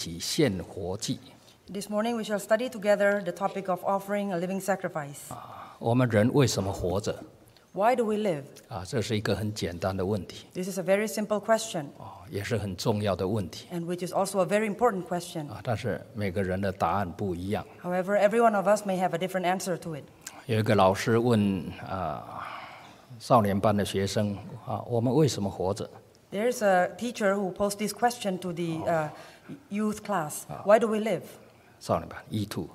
起献活祭。 This morning we shall study together the topic of offering a living sacrifice. 我们人为什么活着？ Why do we live? 这是一个很简单的问题， This is a very simple question, 也是很重要的问题 and which is also a very important question. 但是每个人的答案不一样。 However, every one of us may have a different answer to it. 有一个老师问少年班的学生我们为什么活着？ There's a teacher who posed this question to the youth class. Why do we live? 少年班 E2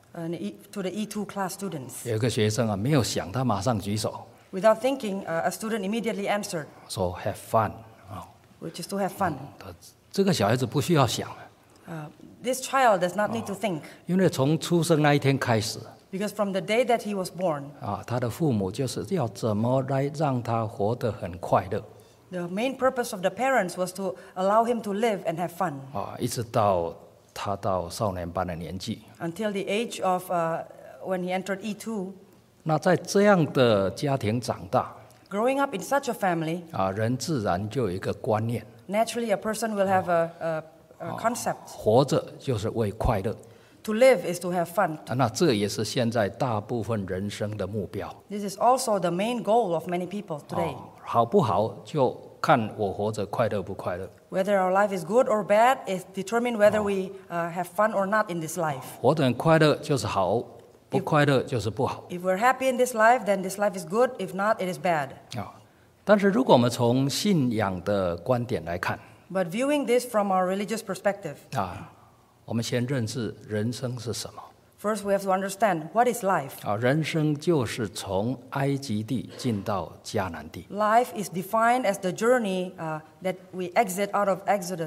To the E2 class students. 有一个学生没有想，他马上举手 Without thinking, a student immediately answered, 说 Have fun which is to have fun. 这个小孩子不需要想， This child does not need to think, 因为从出生那一天开始 because from the day that he was born, 他的父母就是要怎么来让他活得很快乐 the main purpose of the parents was to allow him to live and have fun 一直到他到少年班的年纪。 until the age of when he entered E2. 那在这样的家庭长大 Growing up in such a family, 人自然就有一个观念， naturally a person will have a concept. 活着就是为快乐 To live is to have fun. 那这也是现在大部分人生的目标 This is also the main goal of many people today. 好不好就看我活着快乐不快乐。 Whether our life is good or bad is determined whether we have fun or not in this life. 活得很快乐就是好，不快乐就是不好 If we're happy in this life, then this life is good. If not, it is bad. 但是如果我们从信仰的观点来看 But viewing this from our religious perspective, 我们先认识人生是什么 first we have to understand what is life. 人生就是从埃及地进到迦南地 Life is defined as the journey that we exit out of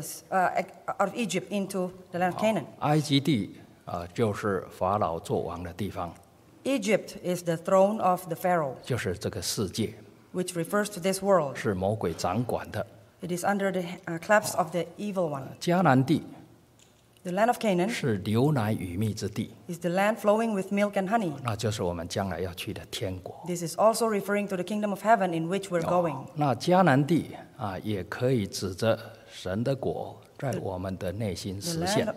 out of Egypt into the land of Canaan. 埃及地就是法老做王的地方 Egypt is the throne of the Pharaoh, 就是这个世界 which refers to this world. 是魔鬼掌管的 It is under the clasp of the evil one. 迦南地 The land of Canaan 是流奶与蜜之地 is the land flowing with milk and honey. 那就是我们将来要去的天国 This is also referring to the kingdom of heaven in which we're going. 那迦南地也可以指着神的国在我们的内心 The 实现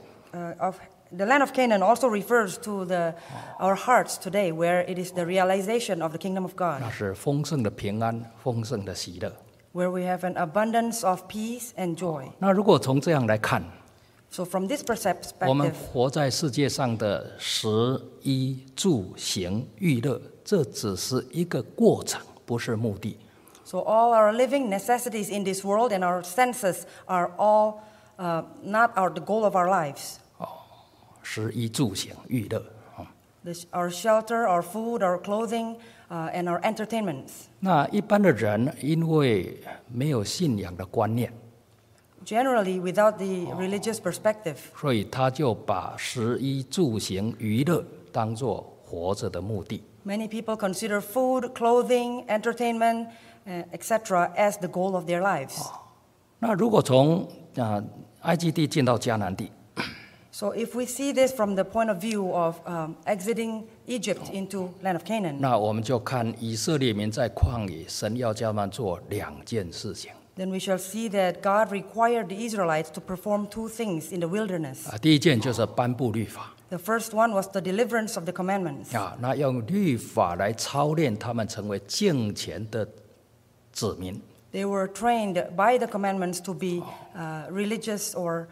the land of Canaan also refers to our hearts today, where it is the realization of the kingdom of God, 那是丰盛的平安丰盛的喜乐 where we have an abundance of peace and joy. 那如果从这样来看 So from this 我们 perspective, 活在世界上的食衣住行娱乐这只是一个过程不是目的 so all our living necessities in this world and our senses are all not the goal of our lives. 食衣住行娱乐 Our shelter, our food, our clothing, and our entertainments. 那一般的人因为没有信仰的观念 Generally, without the religious perspective, 所以他就把食衣住行娱乐当作活着的目的 many people consider food, clothing, entertainment, etc. as the goal of their lives. 那如果从埃及地进到迦南地 So if we see this from the point of view of exiting Egypt into land of Canaan, 那我们就看以色列民在旷野神要叫他们做两件事情 then we shall see that God required the Israelites to perform two things in the wilderness. 第一件就是颁布律法 The first one was the deliverance of the commandments. 那用律法来操练他们成为敬虔的子民 They were trained by the commandments to be religious or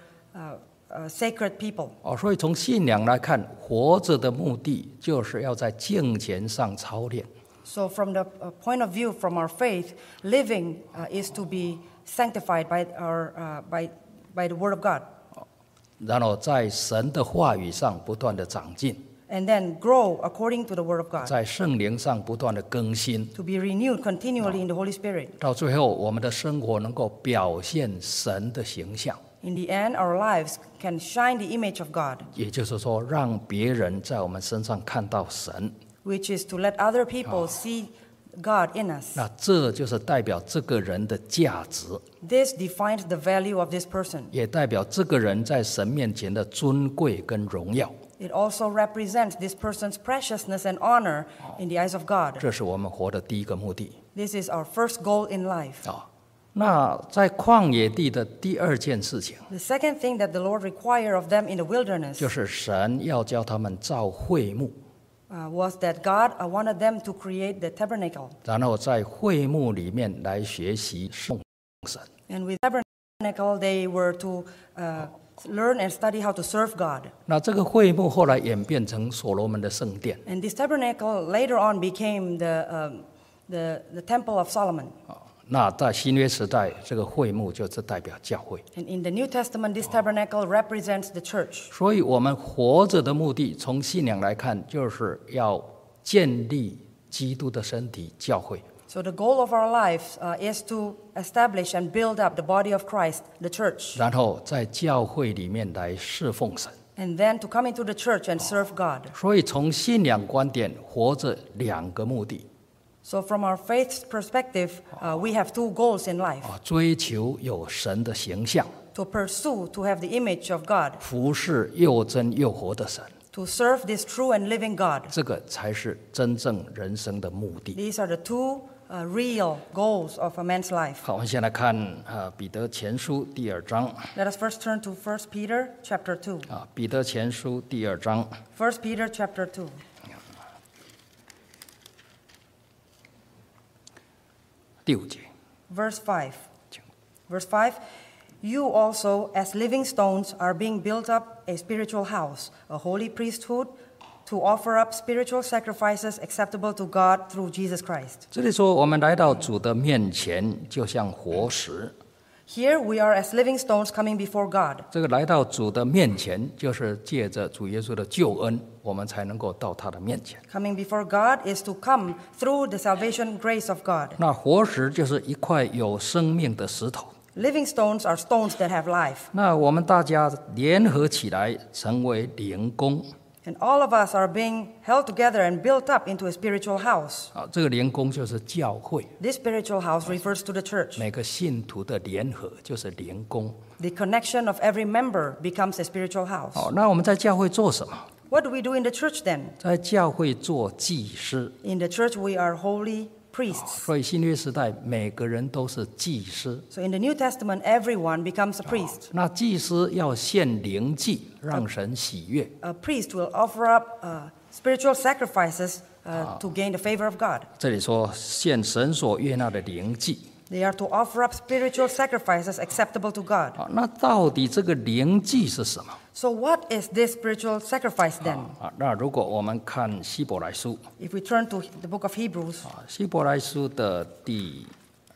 sacred people. 所以从信仰来看活着的目的就是要在敬虔上操练 So from the point of view from our faith, living is to be sanctified by the word of God. 然后在神的话语上不断的长进 And then grow according to the word of God. 在圣灵上不断的更新 To be renewed continually in the Holy Spirit. 到最后我们的生活能够表现神的形象 In the end, our lives can shine the image of God, 也就是说让别人在我们身上看到神 which is to let other people see God in us. 那这就是代表这个人的价值 This defines the value of this person. 也代表这个人在神面前的尊贵跟荣耀 It also represents this person's preciousness and honor in the eyes of God. 这是我们活的第一个目的 This is our first goal in life. 那在旷野地的第二件事情， The second thing that the Lord required of them in the wilderness 就是神要教他们造会幕， was that God wanted them to create the tabernacle. 然后在会幕里面来学习颂神。 And with tabernacle, they were to learn and study how to serve God. 那这个会幕后来演变成所罗门的圣殿。 And this tabernacle later on became the temple of Solomon. 那在新约时代，这个会幕就是代表教会。 And in the New Testament, this tabernacle represents the church. 所以我们活着的目的，从信仰来看，就是要建立基督的身体教会。 So the goal of our lives is to establish and build up the body of Christ, the church, 然后在教会里面来侍奉神。 and then to come into the church and serve God. 所以从信仰观点，活着两个目的 So from our faith's perspective, we have two goals in life: 追求有神的形象， to pursue, to have the image of God, 服侍又真又活的神， to serve this true and living God. 这个才是真正人生的目的。 These are the two real goals of a man's life. 好，我们先来看彼得前书第2章 Let us first turn to 1 Peter chapter 2. 彼得前书第2章 1 Peter chapter 2. 第5节， Verse 5. 请 Verse 5. You also, as living stones, are being built up a spiritual house, a holy priesthood, to offer up spiritual sacrifices acceptable to God through Jesus Christ. 这里说，我们来到主的面前，就像活石。 Here we are as living stones coming before God. 这个来到主的面前，就是借着主耶稣的救恩，我们才能够到他的面前。 Coming before God is to come through the salvation grace of God. 那活石就是一块有生命的石头。 Living stones are stones that have life. 那我们大家联合起来，成为灵宫。 And all of us are being held together and built up into a spiritual house. 这个灵宫就是教会， This spiritual house refers to the church. 每个信徒的联合就是灵宫。 The connection of every member becomes a spiritual house. 好，那我们在教会做什么？ What do we do in the church then? 在教会做祭司。 In the church, we are holy priests. 所以新约时代每个人都是祭司。 So in the New Testament, everyone becomes a priest. 那祭司要献灵祭，让神喜悦。 A priest will offer up spiritual sacrifices to gain the favor of God. 这里说献神所悦纳的灵祭。 They are to offer up spiritual sacrifices acceptable to God. 好，那到底这个灵祭是什么？ So what is this spiritual sacrifice then? 那如果我们看希伯来书， If we turn to the book of Hebrews, 希伯来书的第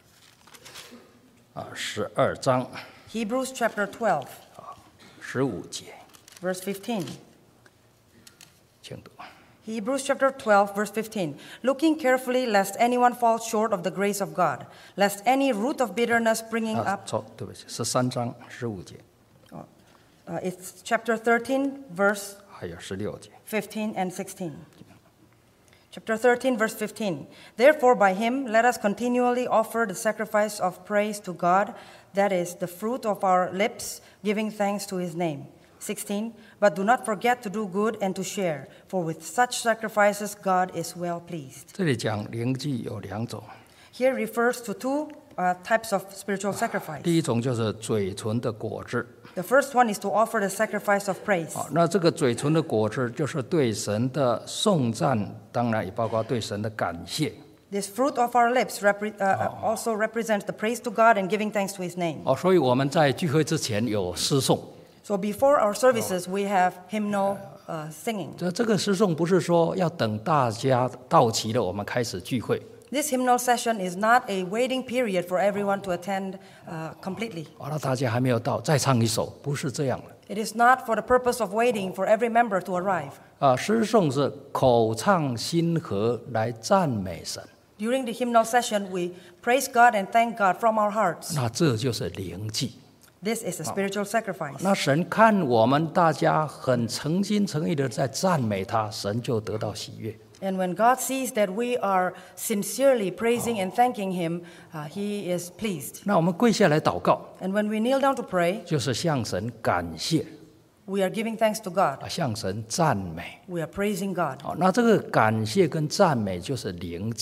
12章 Hebrews chapter 12, 15节， verse 15. 请读。 Hebrews chapter 12, verse 15. Looking carefully lest anyone fall short of the grace of God, lest any root of bitterness springing up. 错，对不起，13章15节， It's chapter 13, verse 还有16节。 15 and 16. Chapter 13, verse 15. Therefore, by him, let us continually offer the sacrifice of praise to God, that is, the fruit of our lips, giving thanks to his name. 16. But do not forget to do good and to share, for with such sacrifices God is well pleased. 这里讲灵祭有2种， Here refers to two types of spiritual sacrifice. 第一种就是嘴唇的果子。 The first one is to offer the sacrifice of praise. 那这个嘴唇的果子就是对神的颂赞，当然也包括对神的感谢。 This fruit of our lips also represents the praise to God and giving thanks to his name. 所以我们在聚会之前有诗颂。 So before our services, we have hymnal singing. 这个诗颂不是说要等大家到齐了我们开始聚会。 This hymnal session is not a waiting period for everyone to attend completely. 那大家还没有到，再唱一首，不是这样的。 It is not for the purpose of waiting for every member to arrive. 诗颂是口唱心和来赞美神， During the hymnal session, we praise God and thank God from our hearts. 那这就是灵祭。 This is a spiritual sacrifice. 那神看我们大家很诚心诚意的在赞美他，神就得到喜悦。 And when God sees that we are sincerely praising and thanking him, he is pleased. 那我们跪下来祷告， And when we kneel down to pray, 就是向神感谢， we are giving thanks to God. 向神赞美。 We are praising God. 那这个感谢跟赞美就是灵祭。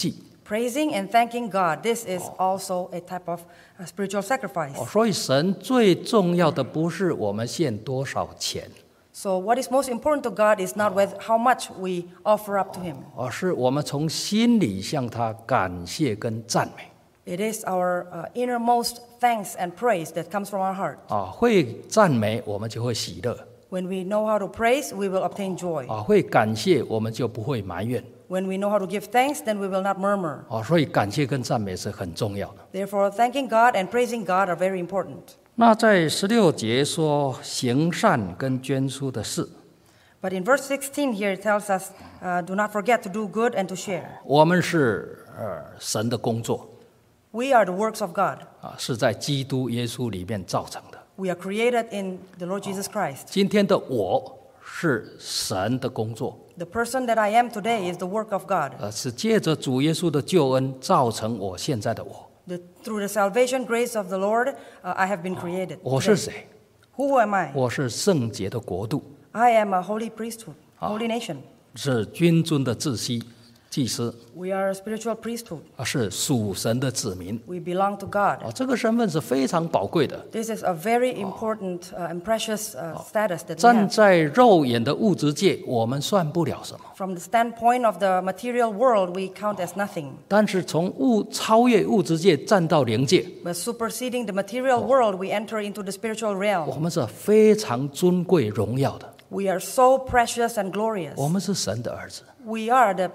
Praising and thanking God, this is also a type of spiritual sacrifice. 所以神最重要的不是我们献多少钱， So what is most important to God is not with how much we offer up to Him. 而是我们从心里向他感谢跟赞美。 It is our innermost thanks and praise that comes from our heart. 会赞美我们就会喜乐， When we know how to praise, we will obtain joy. 会感谢我们就不会埋怨。 When we know how to give thanks, then we will not murmur. 所以感谢跟赞美是很重要的。 Therefore, thanking God and praising God are very important. 那在16节说行善跟捐出的事， But in verse 16 here, it tells us, do not forget to do good and to share. 我们是神的工作， We are the works of God. 是在基督耶稣里面造成的。 We are created in the Lord Jesus Christ. 今天的我是神的工作， The person that I am today is the work of God. 是借着主耶稣的救恩造成我现在的我。 Through the salvation grace of the Lord, I have been created. 我是谁？ Who am I? 我是圣洁的国度， I am a holy priesthood, holy nation. 是君尊的祭司， We are a spiritual priesthood. 是属神的子民。 We belong to God. 这个身份是非常宝贵的。 This is a very important and precious status that we 站 have. 在肉眼的物质界，我们算不了什么。 From the standpoint of the material world, we count as nothing. 但是从超越物质界站到灵界， But superseding the material world, we enter into the spiritual 我 realm. 们是非常尊贵荣耀的。 We are so precious and glorious. 我们是神的儿子， We are the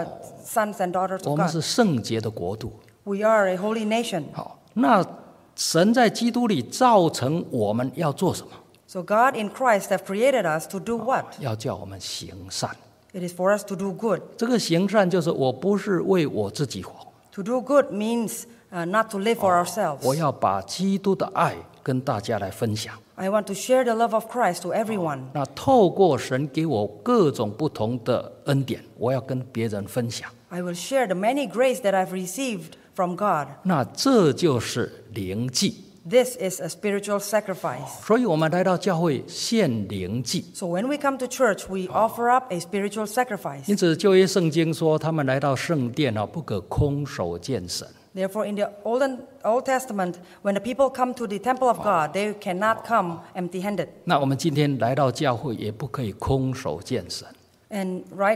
sons and daughters 我 of 们 God. 是圣洁的国度。 We are a holy nation. 那神在基督里造成我们要做什么？ So God in Christ have created us to do what? 要叫我们行善。 It is for us to do good. 这个行善就是我不是为我自己活， To do good means not to live for ourselves. 我要把基督的爱跟大家来分享。 I want to share the love of Christ to everyone. 那透过神给我各种不同的恩典，我要跟别人分享。 I will share the many grace that I've received from God. 那这就是灵祭。 This is a spiritual sacrifice. 所以我们来到教会献灵祭。 So when we come to church, we offer up a spiritual sacrifice. 因此旧约圣经说，他们来到圣殿不可空手见神。 Therefore, in the Old Testament, when the people come to the temple of God, they cannot come empty-handed. 那我们今天来到教会也不可以空手见神。 And right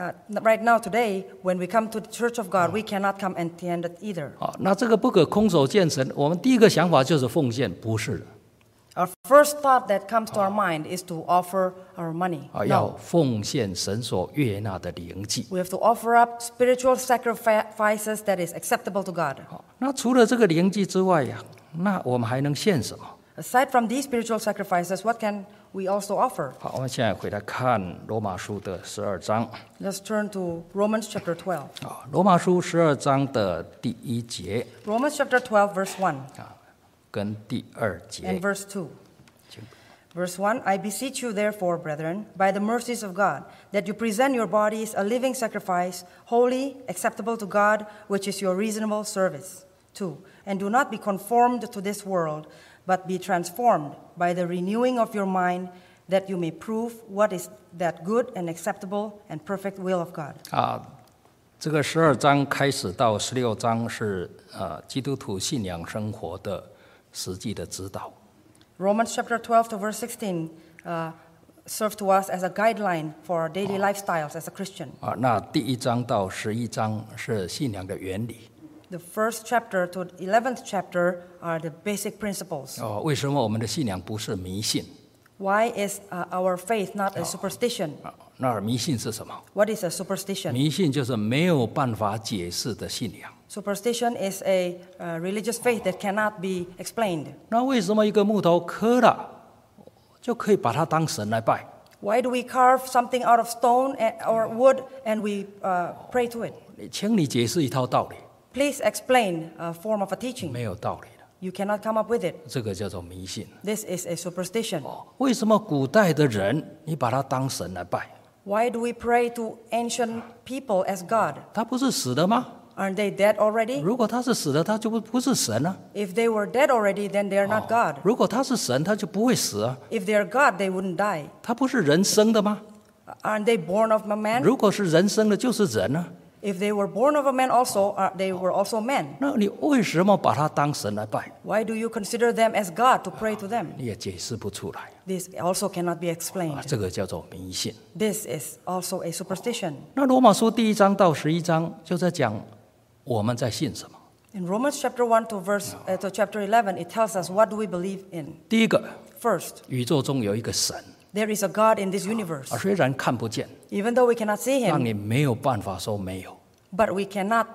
now, today, when we come to the church of God, we cannot come empty-handed either. 那这个不可空手见神，我们第一个想法就是奉献，不是 Our first thought that comes to our mind is to offer our money. 要 No, 奉献神所悦纳的灵祭。 we have to offer up spiritual sacrifices that is acceptable to God. 那除了这个灵祭之外那我们还能献什么？ Aside from these spiritual sacrifices, what can we also offer? 好，我们现在回来看罗马书的12章。 Let's turn to Romans chapter 12. 罗马书12章的第1节 Romans chapter 12, verse 1 跟第2 and 节。 verse 2. Verse 1, I beseech you, therefore, brethren, by the mercies of God, that you present your bodies a living sacrifice, holy, acceptable to God, which is your reasonable service. 2, and do not be conformed to this world, but be transformed by the renewing of your mind, that you may prove what is that good and acceptable and perfect will of God. 这个12章开始到16章是基督徒信仰生活的实际的指导。 Romans chapter 12 to verse 16 serve to us as a guideline for our daily lifestyles as a Christian. 那第1章到11章是信仰的原理。 The first chapter to the 11th chapter are the basic principles. 为什么我们的信仰不是迷信？ Why is our faith not a superstition? 那迷信是什么？ What is a superstition? 迷信就是没有办法解释的信仰。 Superstition is a religious faith that cannot be explained. 那为什么一个木头刻了，就可以把它当神来拜？ Why do we carve something out of stone or wood and we pray to it? 请你解释一套道理， Please explain a form of a teaching. 没有道理的， You cannot come up with it. 这个叫做迷信。 This is a superstition. 为什么古代的人你把他当神来拜？ Why do we pray to ancient people as God? 他不是死的吗？ Aren't they dead already? 如果他是死的，他就不是神啊。 If they were dead already, then they are not God. 如果他是神，他就不会死啊。 If they are God, they wouldn't die. 他不是人生的吗？ Aren't they born of a man? 如果是人生的，就是人啊。 If they were born of a man also, they were also men. 那你为什么把他当神来拜？ Why do you consider them as God to pray to them? 你也解释不出来。 This also cannot be explained. 这个叫做迷信。 This is also a superstition. 那罗马书第1章到11章就在讲我们在信什么。 In Romans chapter 1 to chapter 11, it tells us what do we believe in. 第一个， First, 宇宙中有一个神， there is a God in this universe. 虽然看不见， Even though we cannot see 让 him, 你没有办法说没有。 but we cannot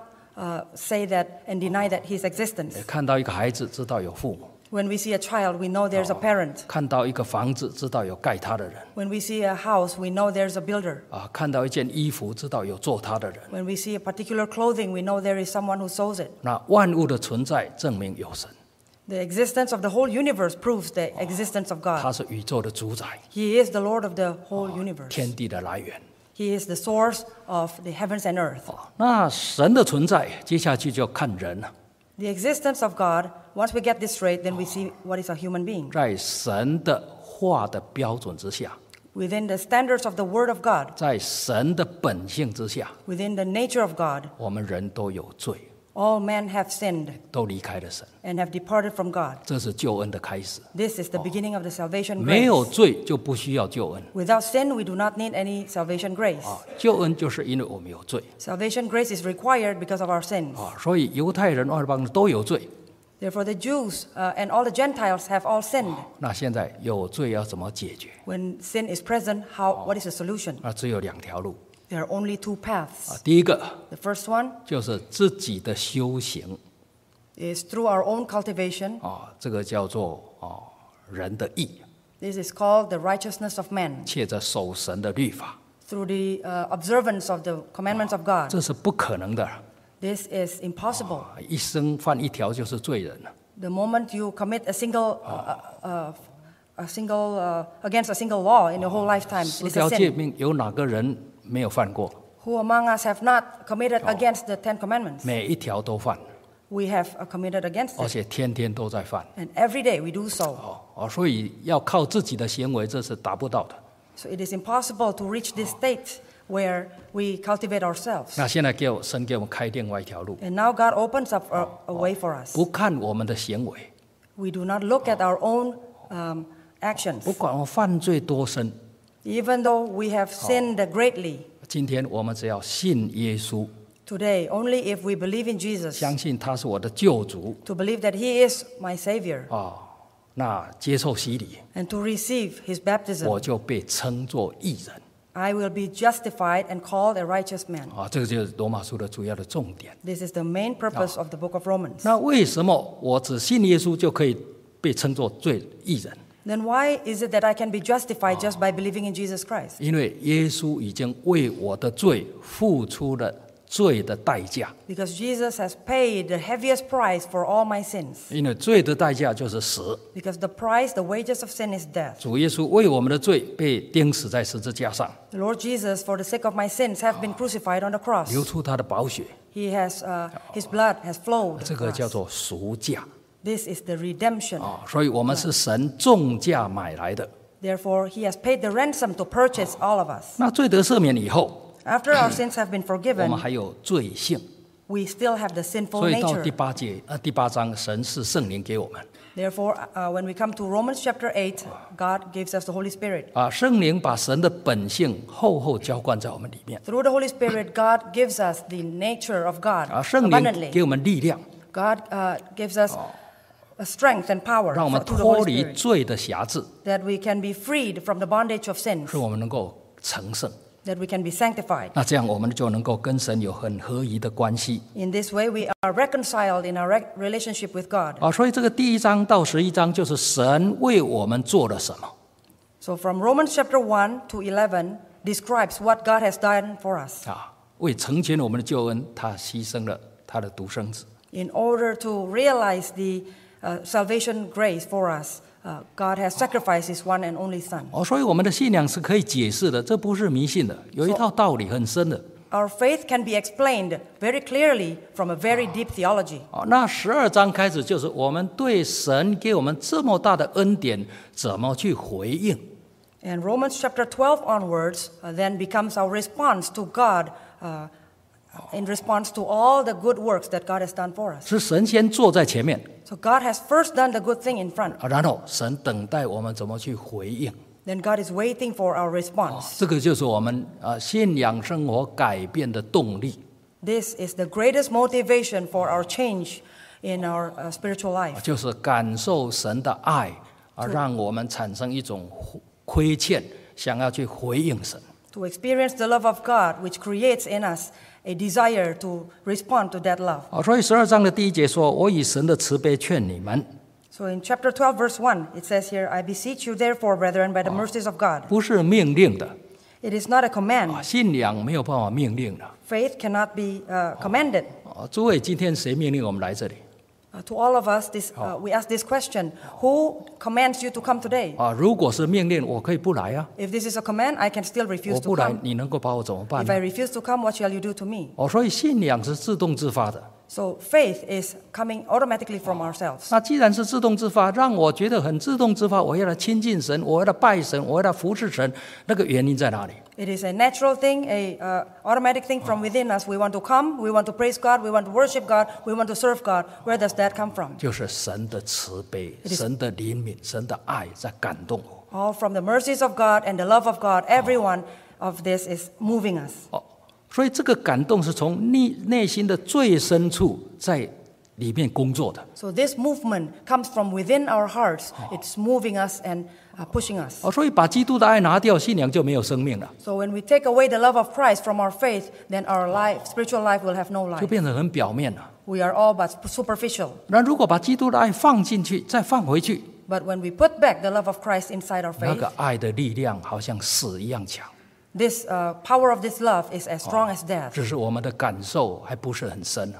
say that and deny that his existence. 看到一个孩子，知道有父母； When we see a child, we know there's a parent. 看到一个房子，知道有盖它的人； When we see a house, we know there's a builder. 看到一件衣服，知道有做它的人。 When we see a particular clothing, we know there is someone who sews it. 那万物的存在证明有神， The existence of the whole universe proves the existence of 他 God. 是宇宙的主宰， He is the Lord of the whole universe. 天地的来源。 He is the source of the heavens and earth. 那神的存在，接下去就看人了。 The existence of God, once we get this straight, then we see what is a human being. 在神的话的标准之下， Within the standards of the Word of God, 在神的本性之下， within the nature of God, 我们人都有罪， all men have sinned 都离开了神。 and have departed from God. 这是救恩的开始。 This is the beginning of the salvation 没有 grace. 罪就不需要救恩。 Without sin, we do not need any salvation grace. 救恩就是因为我们有罪 Salvation grace is required because of our sins. 所以犹太人、外邦人都有罪。 Therefore, the Jews and all the Gentiles have all sinned. 那现在有罪要怎么解决？ When sin is present, what is the solution? 那只有2条路。 There are only two paths. 第一个 The first one 就是自己的修行 is through our own cultivation. 这个叫做人的义， This is called the righteousness of man, 借着守神的律法， through the observance of the commandments of God. 这是不可能的。 This is impossible. 一生犯一条就是罪人了。 The moment you commit a single against a single law in your whole lifetime, 10 it is a 条诫 sin. 命有哪个人没有犯过？ Who among us have not committed against the Ten Commandments? 每一条都犯， We have committed against 而 it, 且天天都在犯。 and every day we do so. 所以要靠自己的行为，这是达不到的。 So it is impossible to reach this state where we cultivate ourselves. 那现在神给我们开另外一条路， And now God opens up a way for us. 不看我们的行为， We do not look at our own actions. 不管我犯罪多深， Even though we have sinned greatly, 今天我们只要信耶稣， today, only if we believe in Jesus, 相信他是我的救主 to believe that He is my Savior, 那接受洗礼， and to receive His baptism, 我就被称作义人。 I will be justified and called a righteous man. 这个就是罗马书的主要的重点。 This is the main purpose of the book of Romans. 那为什么我只信耶稣就可以被称作义人？ Then why is it that I can be justified just by believing in Jesus Christ? 因为耶稣已经为我的罪付出了罪的代价。 Because Jesus has paid the heaviest price for all my sins. 因为罪的代价就是死。 Because the price, the wages of sin is death. 主耶稣为我们的罪被钉死在十字架上， The Lord Jesus, for the sake of my sins, have been crucified on the cross. 流出他的宝血， He has, His blood has flowed 这 for 个 us. 叫做赎价。 This is the redemption. 所以我们是神重价买来的。 Therefore, He has paid the ransom to purchase all of us. 那罪得赦免以后， After our sins have been 我 forgiven, 们还有罪性。 we still have the sinful 所以到 nature. 第八章，神是圣灵给我们。 Therefore, when we come to Romans chapter 8, God gives us the Holy Spirit. 圣灵把神的本性厚厚浇灌在我们里面。 Through the Holy Spirit, God gives us the nature of God 圣灵 abundantly. 给我们力量， God gives us a strength and power 让我们 through the 脱 Holy 离 Spirit, 罪的辖制， that we can be freed from the bondage of sins, 使我们能够成圣。 that we can be sanctified. 那这样我们就能够跟神有很合宜的关系。 In this way, we are reconciled in our relationship with God. 所以这个第1章到11章就是神为我们做了什么。 So from Romans chapter 1 to 11 describes what God has done for us. 为成全我们的救恩，他牺牲了他的独生子。 In order to realize the salvation grace for us, God has sacrificed His one and only Son. 所以我们的信仰是可以解释的，这不是迷信的，有一套道理很深的。 Our faith can be explained very clearly from a very deep theology. 那12章开始就是我们对神给我们这么大的恩典怎么去回应。 And Romans chapter 12 onwards then becomes our response to God in response to all the good works that God has done for us. 是神先坐在前面， So God has first done the good thing in front. 然后神等待我们怎么去回应。 Then God is waiting for our response. 这个就是我们信仰生活改变的动力。 This is the greatest motivation for our change in our spiritual life. 就是感受神的爱，让我们产生一种亏欠，想要去回应神。 To experience the love of God, which creates in us a desire to respond to that love. 所以12章的第1节说：“我以神的慈悲劝你们。” So in chapter 12, verse 1, it says here, I beseech you therefore, brethren, by the mercies of God. 不是命令的， It is not a command. 信仰没有办法命令的。 Faith cannot be commanded. 诸位，今天谁命令我们来这里？ To all of us, we ask this question, who commands you to come today? 如果是命令，我可以不来啊。 If this is a command, I can still 我 refuse 不 to 来， come. 你能够把我怎么办 If 呢 I？ refuse to come, what shall you do to me? 所以信仰是自动自发的。 So faith is coming automatically from ourselves. 那既然是自动自发，让我觉得很自动自发，我要来亲近神，我要来拜神，我要来服侍神，那个原因在哪里？ It is a natural thing, a automatic thing from within us. We want to come, we want to praise God, we want to worship God, we want to serve God. Where does that come from? 就是神的慈悲、神的怜悯、神的爱在感动我。 All from the mercies of God and the love of God. Every one of this is moving us. 所以这个感动是从内心的最深处在里面工作的。 So this movement comes from within our hearts. It's moving us and pushing us. 所以把基督的爱拿掉，信仰就没有生命了， So when we take away the love of Christ from our faith, then our life, spiritual life will have no 就 life. 变得很表面了。 We are all but superficial. 那如果把基督的爱放进去，再放回去， But when we put back the love of Christ inside our 那 faith, 个爱的力量好像死一样强。 this power of this love is as strong as death. 只是我们的感受还不是很深。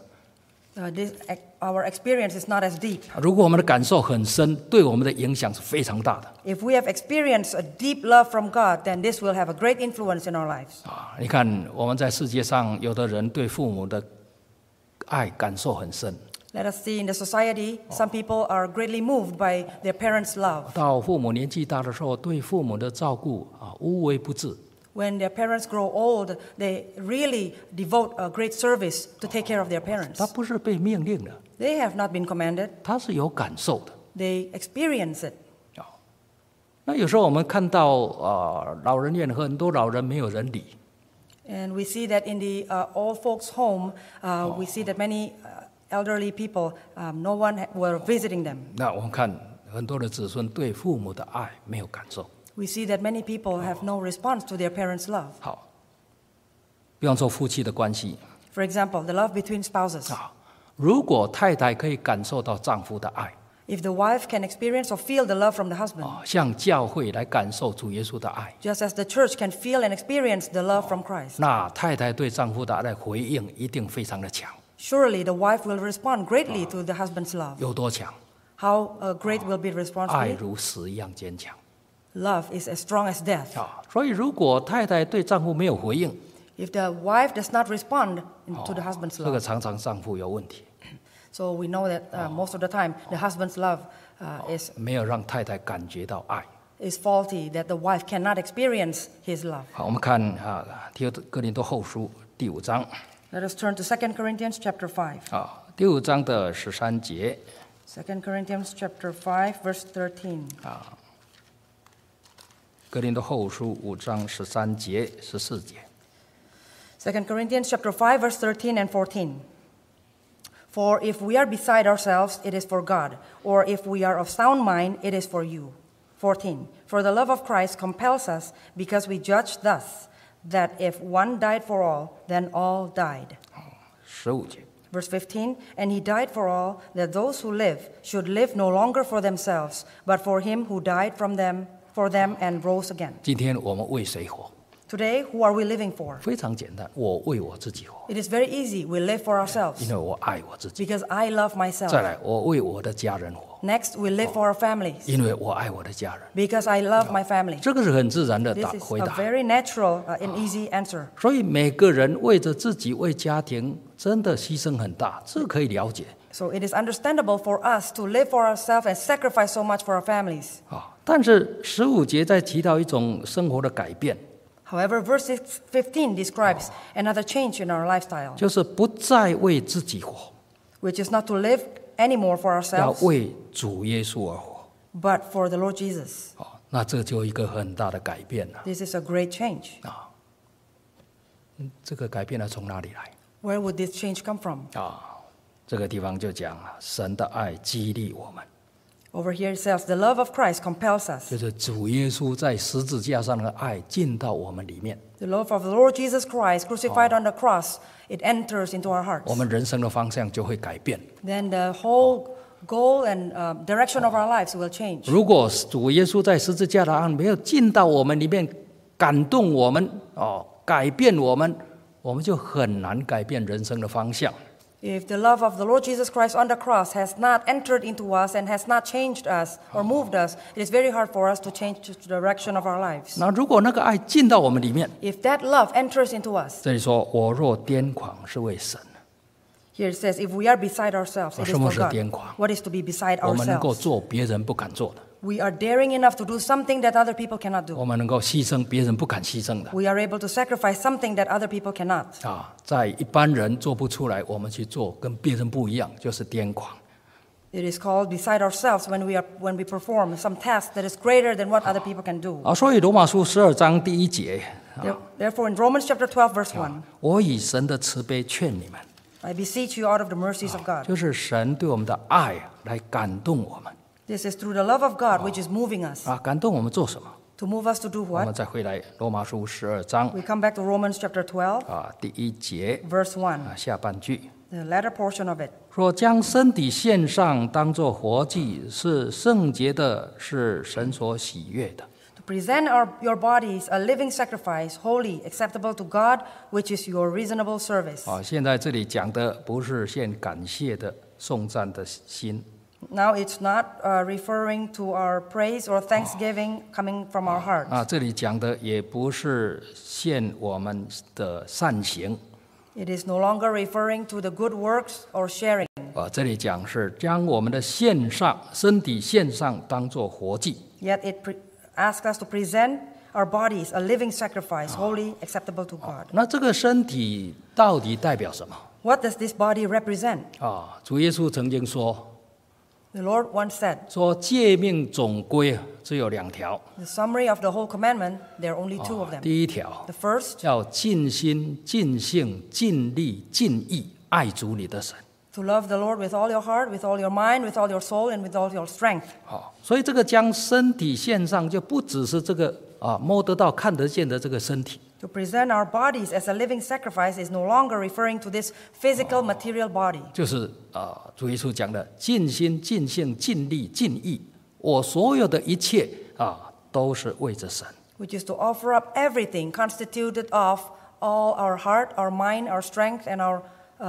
Our experience is not as deep. 如果我们的感受很深，对我们的影响是非常大的。 If we have experienced a deep love from God, then this will have a great influence in our lives. 你看我们在世界上，有的人对父母的爱感受很深， Let us see in the society, some people are greatly moved by their parents' love. 到父母年纪大的时候，对父母的照顾无微不至。 When their parents grow old, they really devote a great service to take care of their parents. 他不是被命令的， They have not been commanded, 他是有感受的。 they experience it. 那有时候我们看到老人院很多老人没有人理， And we see that in the old folks' home, we see that many elderly people, no one were visiting them. 那我们看很多的子孙对父母的爱没有感受。 We see that many people have no response to their parents' love. 好，比方说夫妻的关系 For example, the love between spouses. 如果太太可以感受到丈夫的爱， If the wife can experience or feel the love from the husband, 像教会来感受主耶稣的爱， just as the church can feel and experience the love from Christ, 那太太对丈夫的爱的回应一定非常的强。 surely the wife will respond greatly to the husband's love. 有多强？ How great will be the response 爱 be? 如死一样坚强。 Love is as strong as death. 所以如果太太对丈夫没有回应， If the wife does not respond to the husband's 这个 love, 常常丈夫有问题， so we know that most of the time the husband's love is 没有让太太感觉到爱。 faulty, that the wife cannot experience his love. 好，我们看提哥林多后书第5章 Let us turn to 2 Corinthians chapter 5. 第5章的13节 2 Corinthians chapter 5, verse 13. 哥林多后书5章13节14节。 2 Corinthians chapter 5, verse 13 and 14. For if we are beside ourselves, it is for God, or if we are of sound mind, it is for you. 14. For the love of Christ compels us, because we judge thus, that if one died for all, then all died. 15节。 Verse 15, and he died for all, that those who live should live no longer for themselves, but for him who died for them and rose again. 今天我们为谁活？ Today, who are we living for? 非常简单，我为我自己活， It is very easy. We live for 因 ourselves 为我爱我自己。 because I love 再 myself. 来，我为我的家人活， Next, we live for our families 因为我爱我的家人。 because I love my family. 这个是很自然的 This is 回 a 答。 very natural and easy answer. 所以每个人为着自己、为家庭，真的牺牲很大，这可以了解。 So it is understandable for us to live for ourselves and sacrifice so much for our families. 但是15节在提到一种生活的改变， However, verse 15 describes another change in our lifestyle, 就是不再为自己活， which is not to live anymore for 要 ourselves, 为主耶稣而活。 but for the Lord Jesus. 那这就一个很大的改变了。 This is a great change. 这个改变呢，从哪里来？ Where would this change come from? 这个地方就讲了，神的爱激励我们， Over here it says, the love of Christ compels us. 就是主耶稣在十字架上的爱进到我们里面， The love of the Lord Jesus Christ crucified on the cross, it enters into our hearts. 我们人生的方向就会改变。 Then the whole goal and direction of our lives will change. 如果主耶稣在十字架的爱没有进到我们里面，感动我们，改变我们，我们就很难改变人生的方向。 If the love of the Lord Jesus Christ on the cross has not entered into us and has not changed us or moved us, it is very hard for us to change the direction of our lives. 那如果那个爱进到我们里面， If that love enters into us, 这里说我若癫狂是为神， here it says, if we are beside ourselves, it is 什么是 for 癫 God. 狂？ What is to be beside 我们能够 ourselves? 做别人不敢做的， We are daring enough to do something that other people cannot 我 do. 们能够牺牲别人不敢牺牲的。 We are able to sacrifice something that other people cannot. 在一般人做不出来，我们去做跟别人不一样，就是癫狂。 It is called beside ourselves when we perform some task that is greater than what other people can do. 所以罗马书12章第1节， Therefore, in Romans chapter 12, verse 1, 我以神的慈悲劝你们， I beseech you out of the mercies of God. 就是神对我们的爱来感动我们 This is through the love of God which is moving us. 感动我们做什么？ To move us to do 我们 what? 再回来罗马书12章 We come back to Romans chapter 12, 第1节 verse 1, 下半句 the latter portion of it. 说：将身体献上，当作活祭，是圣洁的，是神所喜悦的。 To present your bodies a living sacrifice, holy, acceptable to God, which is your reasonable service. 现在这里讲的不是献感谢的颂赞的心， Now it's not referring to our praise or thanksgiving coming from our heart. 这里讲的也不是献我们的善行， It is no longer referring to the good works or sharing. 这里讲是将我们的身体献上，当作活祭。 Yet it asks us to present our bodies a living sacrifice, holy, acceptable to God. 那这个身体到底代表什么？ What does this body represent? 主耶稣曾经说 The Lord once said, 诫命总归只有2条， the summary of the whole commandment, there are only two of them. 第1条 The first, 要尽心、尽性、尽力、尽意爱主你的神。 to love the Lord with all your heart, with all your mind, with all your soul, and with all your strength. 所以这个将身体献上，就不只是这个摸得到、看得见的这个身体， To present our bodies as a living sacrifice is no longer referring to this physical material body. 就是主耶稣讲的尽心、尽性、尽力、尽意，我所有的一切都是为着神。 Which is to offer up everything constituted of all our heart, our mind, our strength, and our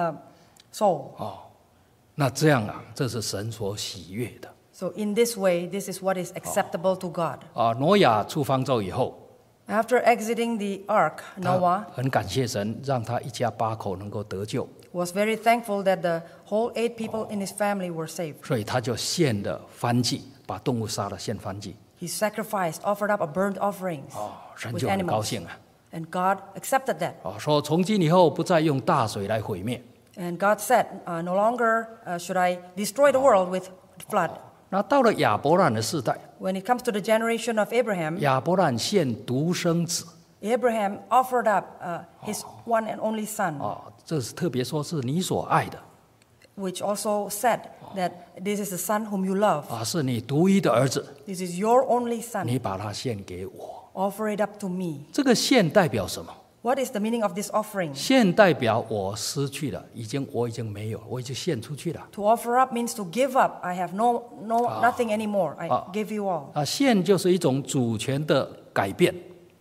soul. 那这样这是神所喜悦的。 So in this way, this is what is acceptable to God. 挪亚出方舟以后， After exiting the ark, 他 Noah 很感谢神，让他一家8口能够得救， was very thankful that the whole 8 people in his family were saved. 所以他就献了燔祭，把动物杀了献燔祭。 He sacrificed, offered up a burnt offerings 神 with 就很高 animals. 兴 And God accepted that. 说从今以后不再用大水来毁灭。 And God said, no longer should I destroy the world with flood. 那到了亚伯兰的世代， When it comes to the generation of Abraham, 亚伯兰献独生子 Abraham offered up his one and only son, 这是特别说是你所爱的 which also said that this is the son whom you love. 是你独一的儿子， This is your only son. 你把他献给我。 Offer it up to me. 这个献代表什么？ What is the meaning of this offering? 献代表我失去了，我已经没有，我已经献出去了。 To offer up means to give up. I have nothing anymore. I give you all. 献就是一种主权的改变。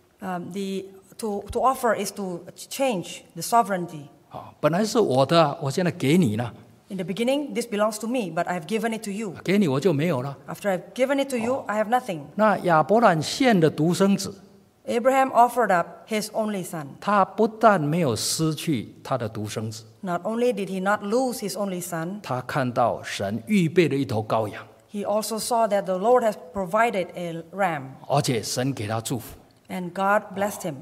To offer is to change the sovereignty. 本来是我的，我现在给你了， In the beginning, this belongs to me, but I have given it to you. 给你我就没有了。 After I've given it to you, I have nothing. 那亚伯兰献的独生子， Abraham offered up his only son. 他不但没有失去他的独生子， Not only did he not lose his only son, 他看到神预备了一头羔羊， he also saw that the Lord has provided a ram, 而且神给他祝福。 and God blessed him.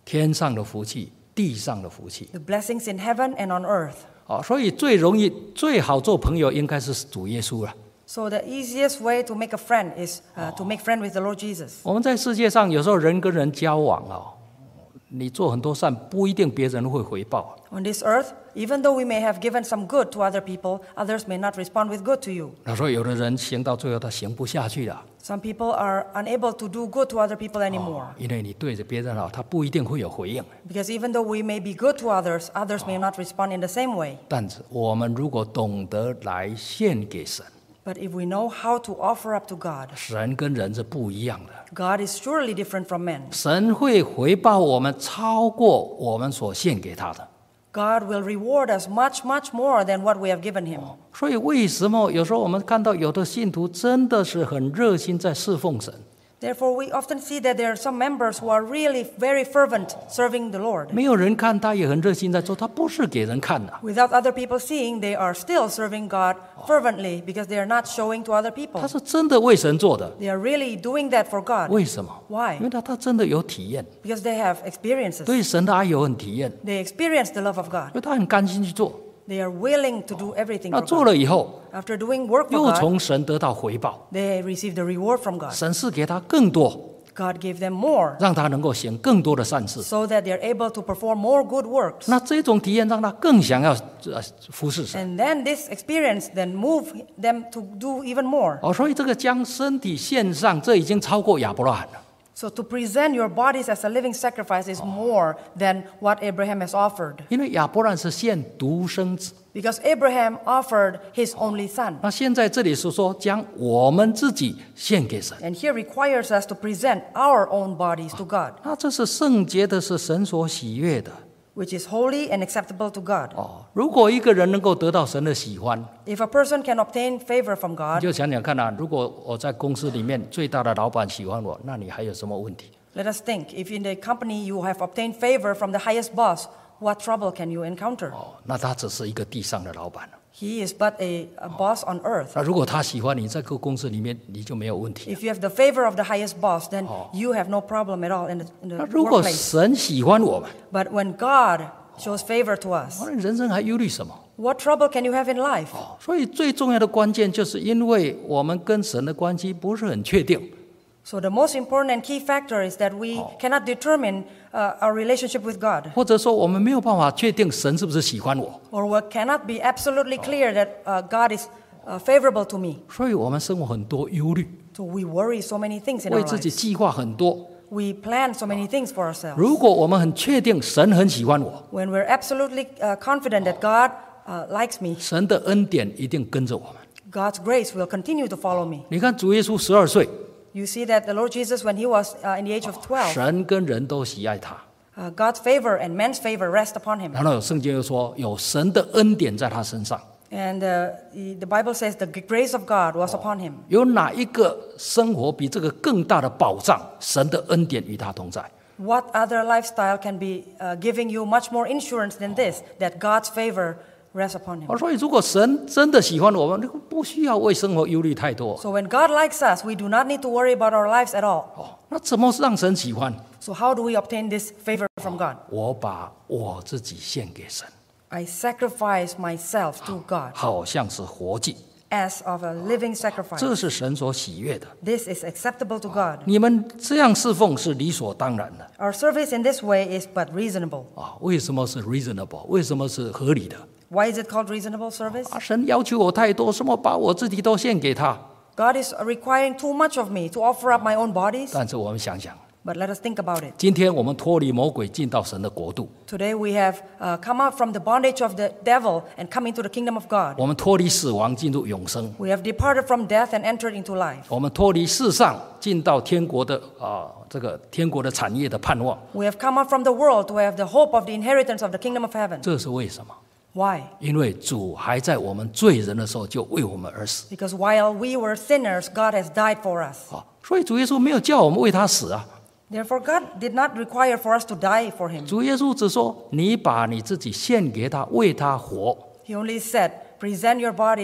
天上的福气，地上的福气。 The blessings in heaven and on earth. 所以最容易、最好做朋友应该是主耶稣了。 So the easiest way to make a friend is to make friend with the Lord Jesus. 我们在世界上有时候人跟人交往你做很多善，不一定别人会回报。 On this earth, even though we may have given some good to other people, others may not respond with good to you. 所以有的人行到最后他行不下去了， Some people are unable to do good to other people anymore. 因为你对着别人好，他不一定会有回应。 Because even though we may be good to others, others may not respond in the same way. 但是我们如果懂得来献给神， But if we know how to offer up to God, 神跟人是不一样的。 God is surely different from men. 神会回报我们超过我们所献给他的。 God will reward us much, much more than what we have given Him. 所以为什么有时候我们看到有的信徒真的是很热心在侍奉神？ Therefore, we often see that there are some members who are really very fervent serving the Lord. 没有人看他也很热心在做，他不是给人看的， Without other people seeing, they are still serving God fervently because they are not showing to other people. 他是真的为神做的。 They are really doing that for God. 为什么？ Why? 因为他真的有体验， Because they have experiences. 对神的爱有很体验， They experience the love of God. 因为他很甘心去做。 They are willing to do everything 那 for 做 God. 了以后， After doing work for 又 God, 从神得到回报， they receive the reward from God. 神是给他更多， God gave them more 让他能够行更多的善事。 so that they are able to perform more good works. 那这种体验让他更想要服侍神。 And then this experience then move them to do even more. 所以这个将身体献上，这已经超过亚伯拉罕了。 So to present your bodies as a living sacrifice is more than what Abraham has offered. 因为亚伯拉罕是献独生子， Because Abraham offered his only son. 那现在这里是说将我们自己献给神， And here requires us to present our own bodies to God, 那这是圣洁的，是神所喜悦的。 which is holy and acceptable to God. 如果一个人能够得到神的喜欢， If a person can obtain favor from 你 God, 就想想看如果我在公司里面最大的老板喜欢我，那你还有什么问题？ let us think, if in the company you have obtained favor from the highest boss, what trouble can you encounter? 那他只是一个地上的老板。 He is but a boss on earth. 那如果他喜欢你，在个公司里面你就没有问题。 If you have the favor of the highest boss, then you have no problem at all in 那 the 如果 workplace. 神喜欢我们， But when God shows favor to us, 那人生还忧虑什么？ what trouble can you have in life? 所以最重要的关键就是因为我们跟神的关系不是很确定， So the most important and key factor is that we cannot determine our relationship with God, 或者说我们没有办法确定神是不是喜欢我， or we cannot be absolutely clear that God is favorable to me. 所以我们生活很多忧虑， So we worry so many things in 为 our 自己 lives. 计划很多。 We plan so many things for ourselves. 如果我们很确定神很喜欢我， When we're absolutely confident that God likes me, 神的恩典一定跟着我们。 God's grace will continue to follow me. 你看主耶稣12岁， You see that the Lord Jesus, when he was in the age of 12, 神跟人都喜爱他。 God's favor and man's favor rest upon him. 然后圣经又说有神的恩典在他身上。 And the Bible says the grace of God was upon him. 有哪一个生活比这个更大的保障？神的恩典与他同在。 What other lifestyle can be giving you much more insurance than this, that God's favor rests upon him? 所以如果神真的喜欢我们，不需要为生活忧虑太多。 So when God likes us, we do not need to worry about our lives at all. 那怎么让神喜欢？ So how do we obtain this favor from God? 我把我自己献给神， I sacrifice myself to God 好像是活祭， as of a living 这 sacrifice. 是神所喜悦的。 This is acceptable to God. 你们这样侍奉是理所当然的 Our service in this way is but reasonable. 为什么是 reasonable？ 为什么是合理的？ Why is it called reasonable service? 神要求我太多，什么把我自己都献给他？ God is requiring too much of me to offer up my own bodies. 但是我们想想， But let us think about it. 今天我们脱离魔鬼，进到神的国度； Today we have come out from the bondage of the devil and come into the kingdom of God. 我们脱离死亡，进入永生； We have departed from death and entered into life. 我们脱离世上，进到天国的这个天国的产业的盼望。 We have come out from the world to have the hope of the inheritance of the kingdom of heaven. 这是为什么？ Why? 因为主还在我们罪人的时候就为我们而死 Because while we were sinners, God has died for us. 所以主耶稣没有叫我们为他死啊。 Therefore, God did not require for us to die for him. 主耶稣只说：“你把你自己献给他，为他活。 He only said, present your bodies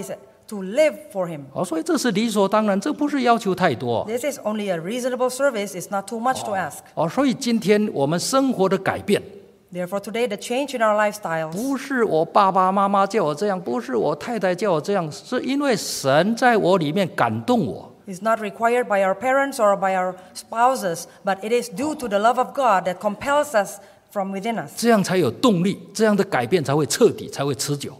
to live for Him. 所以这是理所当然，这不是要求太多。 This is only a reasonable service. It's not too much to ask. 所以今天我们生活的改变， Therefore, today the change in our lifestyles 不是我爸爸妈妈叫我这样，不是我太太叫我这样，是因为神在我里面感动我。 is not required by our parents or by our spouses, but it is due to the love of God that compels us from within us. 这样才有动力，这样的改变才会彻底，才会持久。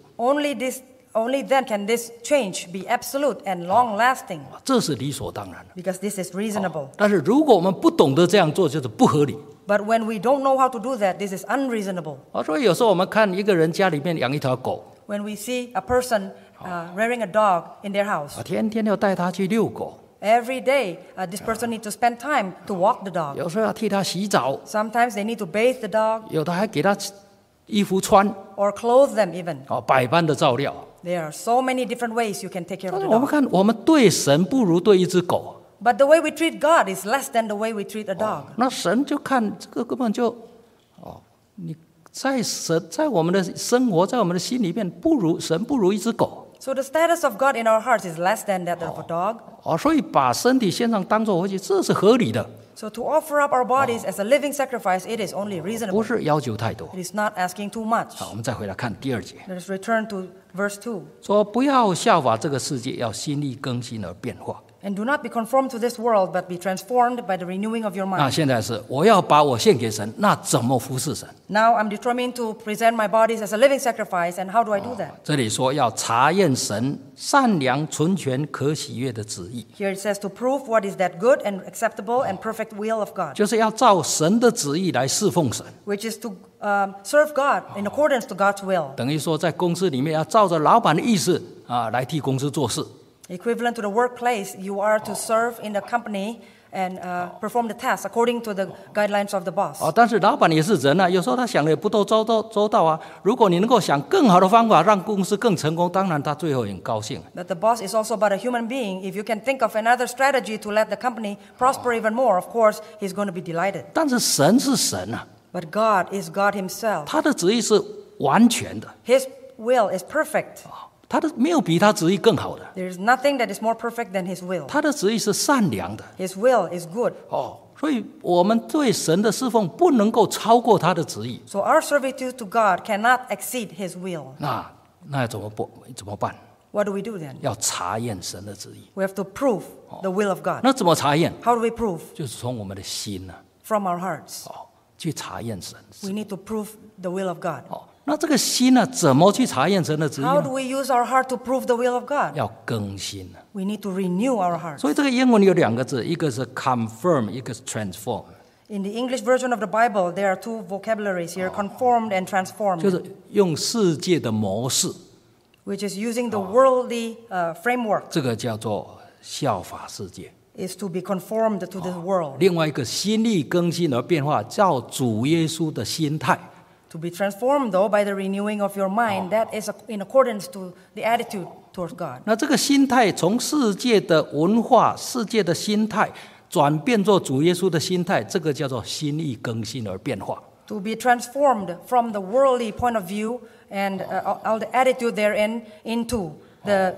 Only then can this change be absolute and long-lasting, 这是理所当然的。 because this is reasonable. 但是如果我们不懂得这样做，就是不合理。 But when we don't know how to do that, this is unreasonable. 所以有时候我们看一个人家里面养一条狗， When we see a person rearing a dog in their house, 天天要带它去遛狗， every day this person needs to spend time to walk the dog. 有时候要替它洗澡， Sometimes they need to bathe the dog 有的还给它衣服穿， or clothe them even. 百般的照料。 There are so many different ways you can take care of 但 the 是我们 dog. 看，我们对神不如对一只狗。 But the way we treat God is less than the way we treat a dog. 那神就看这个根本就，你在我们的生活，在我们的心里面，神不如一只狗。 So the status of God in our hearts is less than that of a dog. 所以把身体献上当作活祭，这是合理的， So to offer up our bodies as a living sacrifice, it is only 不 reasonable. 是要求太多。 It is not asking too much. 好，我们再回来看第2节， Let us return to verse 2. 说不要效法这个世界，要心意更新而变化。 And do not be conformed to this world, but be transformed by the renewing of your 那 mind. 现在是我要把我献给神，那怎么服侍神？ Now I'm determined to present my bodies as a living sacrifice, and how do I do that? 这里说要查验神善良、纯全、可喜悦的旨意， Here it says to prove what is that good and acceptable and perfect will of God, 就是要照神的旨意来侍奉神。 which is to serve God in accordance to God's will. 等于说，在公司里面要照着老板的意思来替公司做事。 Equivalent to the workplace, you are to serve in the company and perform the tasks according to the guidelines of the boss. 但是老板也是人啊，有时候他想的也不都周到啊。如果你能够想更好的方法让公司更成功，当然他最后也很高兴。 But the boss is also but a human being. If you can think of another strategy to let the company prosper even more, of course, he's going to be delighted. 但是神是神啊， But God is God himself. 他的旨意是完全的， His will is perfect. 他的没有比他旨意更好的， There is nothing that is more perfect than his will. 他的旨意是善良的。 His will is good. 所以我们对神的侍奉不能够超过他的旨意。 So our servitude to God cannot exceed his will. 那要怎么办？ What do we do then? 要查验神的旨意。 We have to prove the will of God. 那怎么查验？ How do we prove? 就是从我们的心 From our hearts. 去查验神。 We need to prove the will of God. 那这个心怎么去查验神的旨意 How 呢？ do we use our heart to prove the will of God? 要更新。 We need to renew our hearts. 所以这个英文有2个字，一个是 confirm， 一个是 transform， In the English version of the Bible, there are two vocabularies here, conformed and 就 transformed, 是用世界的模式， which is using the worldly framework, 这个叫做效法世界。 is to be conformed to this world, 另外一个心意更新而变化，照主耶稣的心态。 to be transformed, though, by the renewing of your mind. That is in accordance to the attitude towards God. 那这个心态从世界的文化、世界的心态转变做主耶稣的心态，这个叫做心意更新而变化。 To be transformed from the worldly point of view and all the attitude therein into the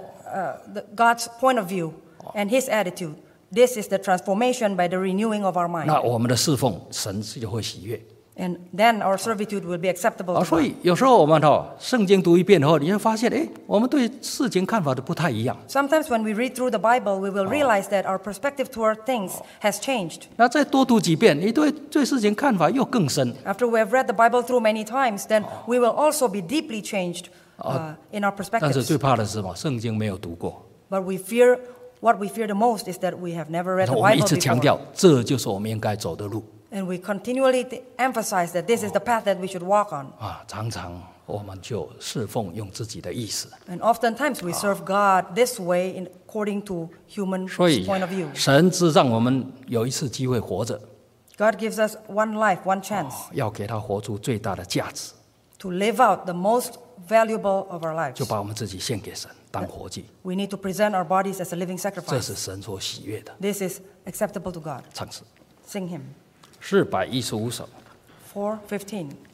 God's point of view and His attitude. This is the transformation by the renewing of our mind. 那我们的侍奉神就会喜悦。 And then our servitude will be acceptable to 所 God. 以有时候我们圣经读一遍后，你会发现，我们对事情看法都不太一样。 Sometimes when we read through the Bible, we will realize that our perspective toward things has changed. 那再多读几遍，你对事情看法又更深。 After we have read the Bible through many times, then we will also be deeply changed in our 但是 perspectives. 最怕的是什么？圣经没有读过。 But what we fear the most is that we have never read the 我们一 Bible 直强 before. 调，这就是我们应该走的路。 And we continually emphasize that this is the path that we should walk on. 常常我们就侍奉用自己的意思。 And oftentimes we serve God this way according to human 所以 point of view. 神只让我们有一次机会活着， God gives us one life, one chance 要给他活出最大的价值， to live out the most valuable of our lives. 就把我们自己献给神当活祭， We need to present our bodies as a living 这 sacrifice. 是神所喜悦的。 This is acceptable to God. 唱诗 Sing him. 415首。 4:15.